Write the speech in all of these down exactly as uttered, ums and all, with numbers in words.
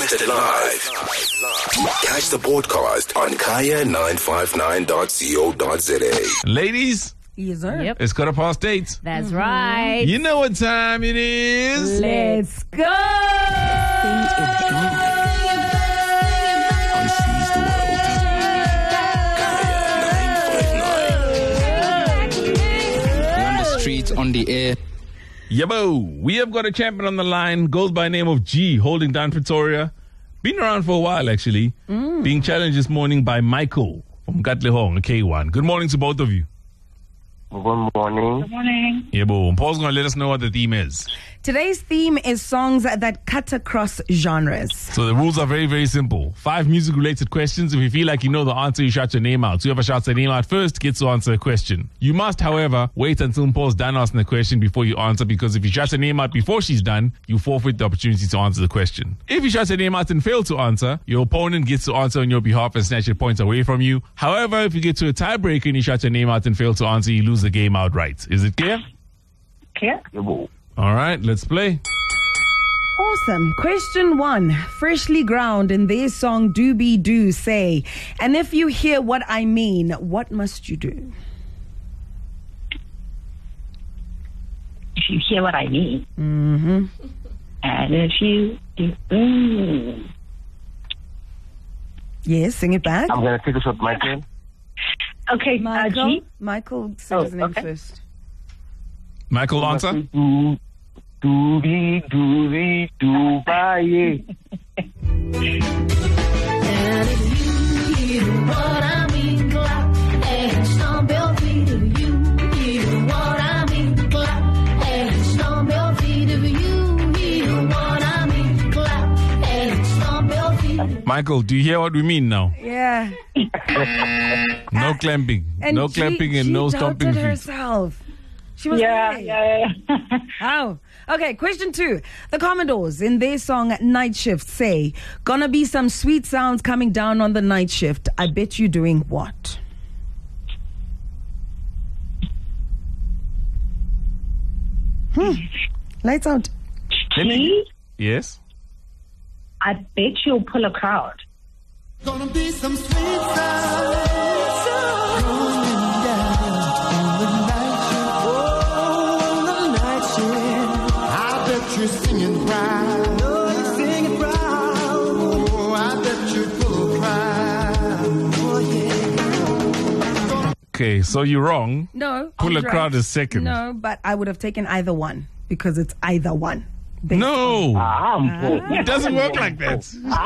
Broadcasted live. Catch the podcast on kaya nine five nine dot co dot za. Ladies, yes, sir. Yep. it's quarter past eight. That's Mm-hmm. right. You know what time it is. Let's go. On Seize the World. Kaya On the streets, on the air. Yabo, we have got a champion on the line, goes by name of G, holding down Pretoria. Been around for a while, actually. Mm. Being challenged this morning by Michael from Katlehong, K one. Good morning to both of you. Good morning. Good morning. Yabo, Paul's going to let us know what the theme is. Today's theme is songs that cut across genres. So the rules are very, very simple. Five music-related questions. If you feel like you know the answer, you shout your name out. Whoever shouts their name out first gets to answer a question. You must, however, wait until Paul's done asking the question before you answer, because if you shout your name out before she's done, you forfeit the opportunity to answer the question. If you shout your name out and fail to answer, your opponent gets to answer on your behalf and snatch your points away from you. However, if you get to a tiebreaker and you shout your name out and fail to answer, you lose the game outright. Is it clear? Clear? All right, let's play. Awesome. Question one. Freshly Ground in their song Doobie Doo say, and if you hear what I mean, what must you do? If you hear what I mean. Mm-hmm. And if you do, mm. Yes, sing it back. I'm going to take a shot, Michael. Okay, Michael. uh, G. Michael, say Oh, his name okay. first. Michael, answer. Do, doobie, doobie, doobaye. Michael, do you hear what we mean now? Yeah. No clamping. And no she, clamping and she no doubted stomping feet. herself. She was Yeah, right. yeah, yeah. How? Okay, question two. The Commodores, in their song Night Shift, say, gonna be some sweet sounds coming down on the night shift. I bet you doing what? Hmm. Lights out. G, Yes? I bet you'll pull a crowd. Gonna be some sweet sound going down on the night shift. Oh, the night shift. I bet you're singing proud. Oh, you're singing proud. Oh, I bet you pull a crowd. Oh, yeah. Okay, so you're wrong. No. Pull a she's crowd is second. No, but I would have taken either one because it's either one. Based No. I'm It doesn't work like that.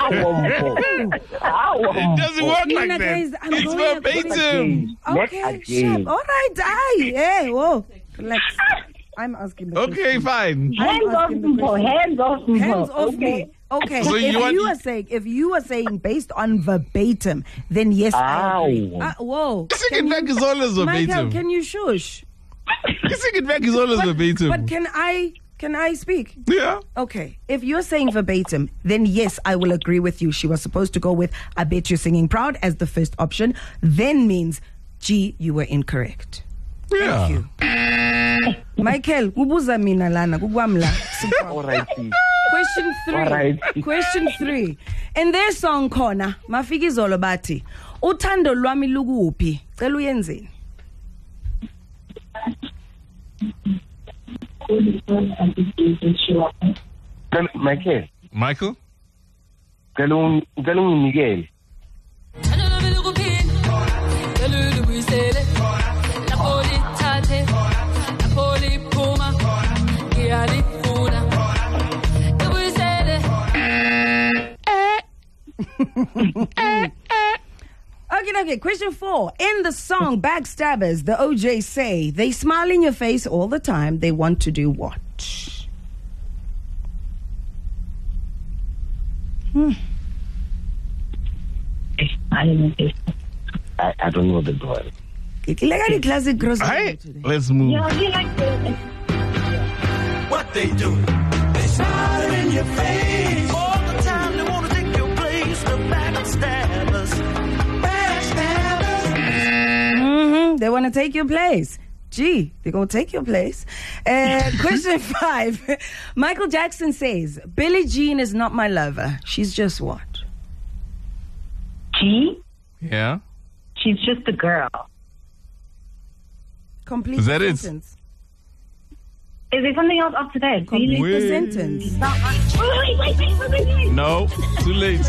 It doesn't work Nina, like that. guys, I'm It's going- verbatim. Okay, sharp. All right, aye. Hey, whoa. Relax. I'm asking the Okay, question. fine. I'm Hands off asking the people, question. hands off people. Hands off okay. me. Okay. So if you want- you are saying if you are saying based on verbatim, then yes, I agree. Ow. Uh, whoa. Kissing it back is always Michael, verbatim. can you shush? Kissing it back is always verbatim. But can I can I speak? Yeah. Okay. If you're saying verbatim, then yes, I will agree with you. She was supposed to go with I bet you're singing proud as the first option. Then means G, you were incorrect. Yeah. Thank you. Michael, kubuza mina lana, kukwamla. All right. Question three. All right. Question three. In their song khona, Mafikizolo bathi, uthando lwami lukuphi? Cela uyenzeni? Michael, Michael? ngicela ungi- ngicela unginikele. Okay, okay. Question four. In the song Backstabbers, the O J say, they smile in your face all the time. They want to do what? Hmm. I, I don't know the door. It's like a classic cross. Hey, let's move. Yeah, he like the, What they do? They smile in your face. All the time they want to take your place. The backstabbers. Backstabbers. Mm-hmm. They want to take your place. Gee, they're going to take your place. Uh, question five. Michael Jackson says, Billie Jean is not my lover. She's just what? G? Yeah. She's just a girl. Complete Is that it? sentence. Is there something else after that? Complete Really? the sentence. Wait, wait, wait, wait, wait, wait. No, too late.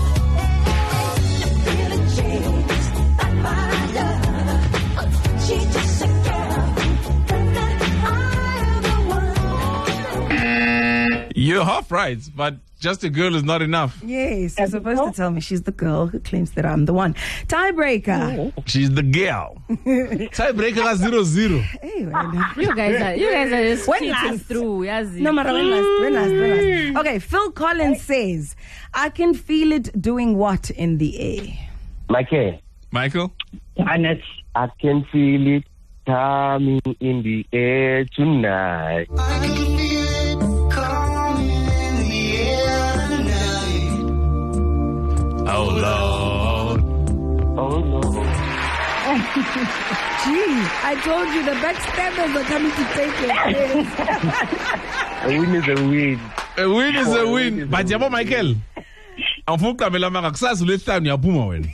You're half right, but just a girl is not enough. Yes, you're supposed to tell me she's the girl who claims that I'm the one. Tiebreaker. She's the girl. Tiebreaker zero zero. Hey, well, You guys are you guys are just When cheating last? through. Yes. no matter when last, when last, when last. Okay, Phil Collins says, I can feel it doing what in the air? Michael, Michael? Honest. I can feel it coming in the air tonight. I can feel it coming in the air tonight. Oh, Lord. Oh no. Gee, I told you the backstabbers are coming to take it. A win is a win. A win is a win. But yabo Michael. Amfuka melama kakusazi ulethlanu yaphuma wena.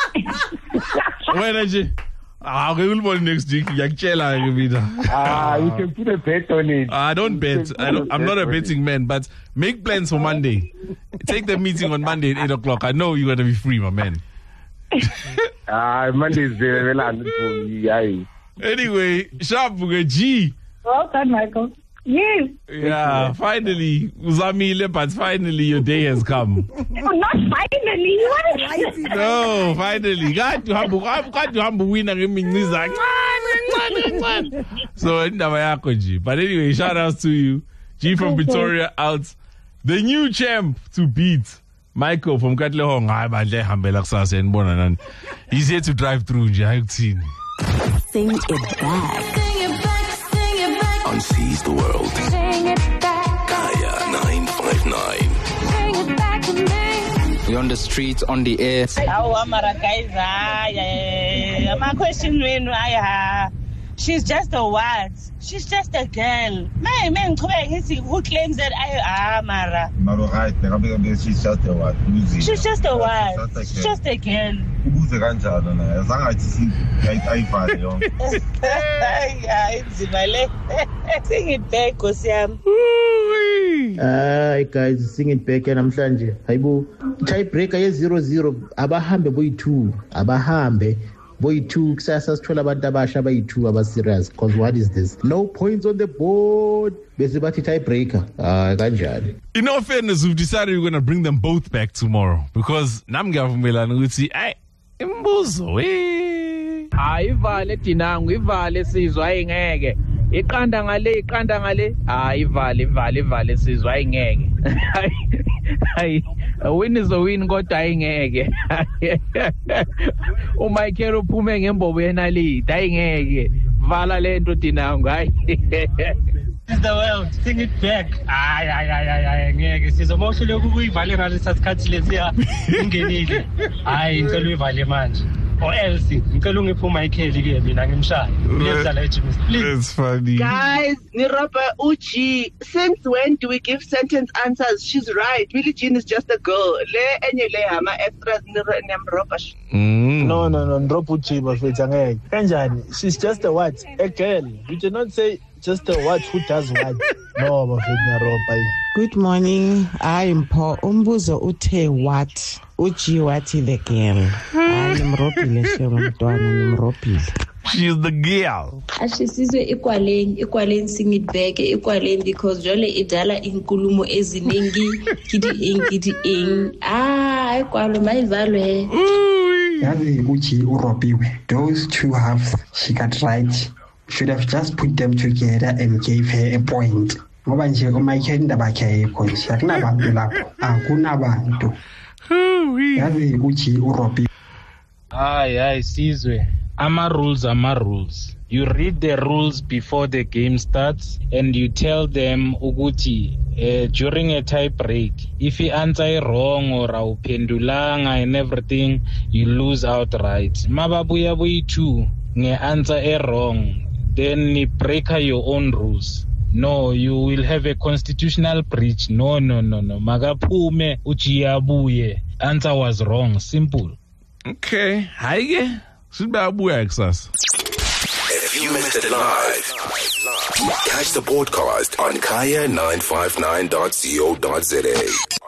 Wena nje. Ah, we will born next week. Yakutshela ke mina. Ah, you can put a bet on it. I don't bet. I don't, I'm not a betting man, but make plans for Monday. Take the meeting on Monday at eight o'clock. I know you're gonna be free, my man. Ah, Monday is very well for me. Aye. Anyway, sharp G. Well done, Michael. Yes. Yeah, finally, Uzamile, but finally your day has come. Oh, not finally. What is No, finally. Got to have got to have winner imincisa. So indaba yakho G. But anyway, shout out to you. G from Pretoria out. The new champ to beat Michael from Katlehong. Hayi bandle hambela kusasa enibona nani. He's here to drive through nje ayikuthini. Sing it back. On Seize the World. Kaya nine five nine. We're on the streets, on the air. Oh, Amara guys, ah, yeah, yeah. My question, when I, she's just a what? She's just a girl. Man, man, who claims that I, Amara? She's just a what? She's just a what? She's just a girl. Ubuze kanjalo na azange athi ayifale yonke. Hayi inzimale. Sing it back Nkosiyami. Hi guys, sing it back namhlanje. Hayibo tiebreaker ye zero zero abahambe boyi two. Abahambe boyi two kusasa sithola abantu abasha bayi two aba serious because what is this? No points on the board. Bese bathi tiebreaker. Ah kanjani. In all fairness, we've decided we're going to bring them both back tomorrow because nami ngiyavumelana ukuthi ay imbuzo eh ayivale dinangu ivale sizwe ayingeke iqanda ngale iqanda ngale hayi ivale ivale ivale sizwe ayingeke hayi a win is a win kodwa ayingeke uMichael uphume ngembobo yenalidi ayingeke vala lento dinangu hayi is the world sing it back ay ay ay ay ngeke sizomoshele ukuyivale ngalesa sikhathi lesiya ingenile hayi ngicela uyivale manje or else ngicela ungiphe Michael ke mina ngimshaya ngiyazala eJimmy please. It's funny. Guys, Niropa Uchi, since when do we give sentence answers? She's right. Billie Jean is just a girl. Le enye le ama extras Niropa. No, no, no, Niropa Uchi bafethu ngeke. Kanjani? She's just a what? A girl. You do not say just a what who does what. No, bafethu Niropa. Good morning. I'm Paul. Umbuzo uthe what? Uchi wathi the girl. Hayi nimropile shemntwana nimropile. She's the girl. Ashisizwe ekwaleni ekwaleni sing it back ekwaleni because jole idala inkulumo eziningi kidi ingidi ing ah ekwalo mayivalwe yazi uchi uropiwe. Those two halves she got right. Should have just put them together and gave her a point. Ngoba nje uMichael indaba yakhe ayikho nje akunabantu lapho akunabantu yazi uchi uropiwe. Hayi hayi sizwe ama rules ama rules. You read the rules before the game starts and you tell them ukuthi uh, during a tie break if you answer wrong or awuphendulanga and everything you lose outright. Mababuya boyi two nge answer a wrong then you break your own rules. No, you will have a constitutional breach. No, no, no, no. Magaphume ujiyabuye. Answer was wrong. Simple. Okay. Haige. Sibabuya kusasa. If you missed it live, catch the podcast on kaya nine five nine dot co dot za.